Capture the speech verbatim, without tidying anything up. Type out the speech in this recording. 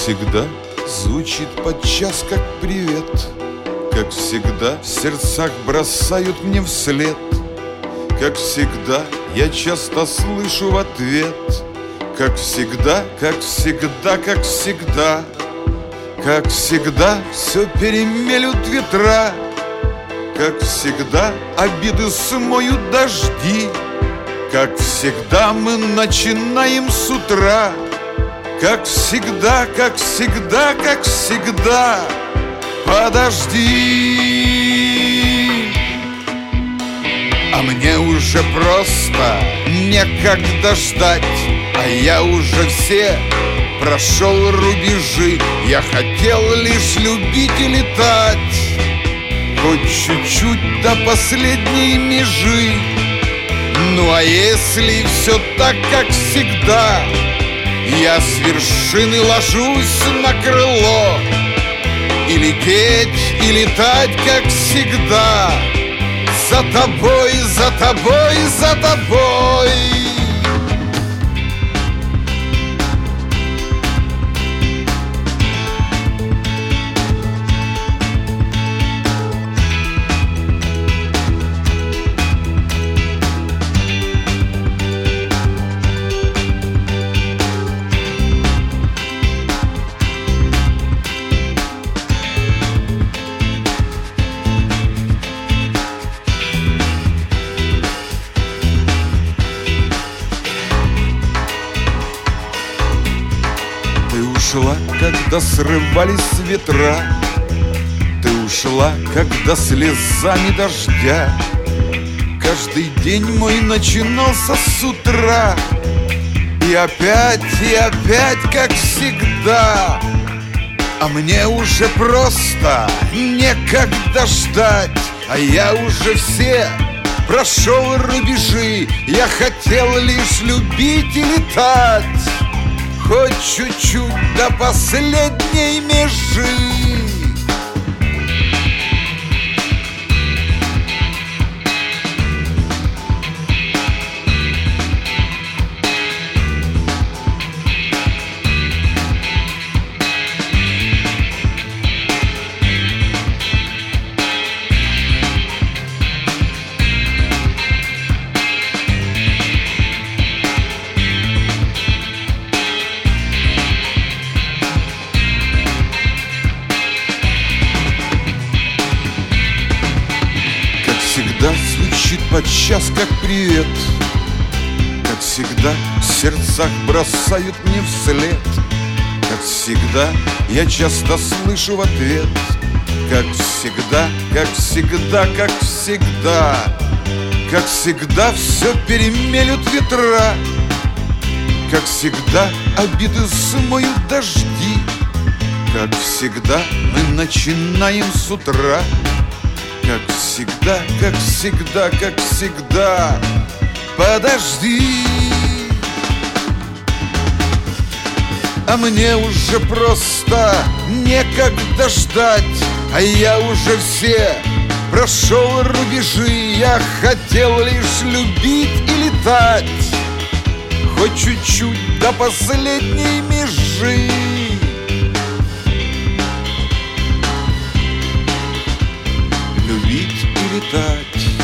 всегда, звучит подчас как привет. Как всегда, в сердцах бросают мне вслед. Как всегда, я часто слышу в ответ. Как всегда, как всегда, как всегда. Как всегда, все перемелют ветра. Как всегда, обиды смоют дожди. Как всегда, мы начинаем с утра. Как всегда, как всегда, как всегда. Подожди. А мне уже просто некогда ждать. А я уже все прошел рубежи. Я хотел лишь любить и летать, хоть чуть-чуть до последней межи. Ну а если все так, как всегда, я с вершины ложусь на крыло и лететь, и летать, как всегда. За тобой, за тобой, за тобой. Ты ушла, когда срывались ветра. Ты ушла, когда слезами дождя каждый день мой начинался с утра. И опять, и опять, как всегда. А мне уже просто некогда ждать. А я уже все прошел рубежи. Я хотел лишь любить и летать, хоть чуть-чуть до последней межи. Всегда звучит подчас как привет. Как всегда, в сердцах бросают мне вслед. Как всегда, я часто слышу в ответ. Как всегда, как всегда, как всегда. Как всегда, все перемелют ветра. Как всегда, обиды смоют дожди. Как всегда, мы начинаем с утра. Как всегда, как всегда, как всегда. Подожди. А мне уже просто некогда ждать. А я уже все прошел рубежи. Я хотел лишь любить и летать, хоть чуть-чуть до последней межи. Любить и летать.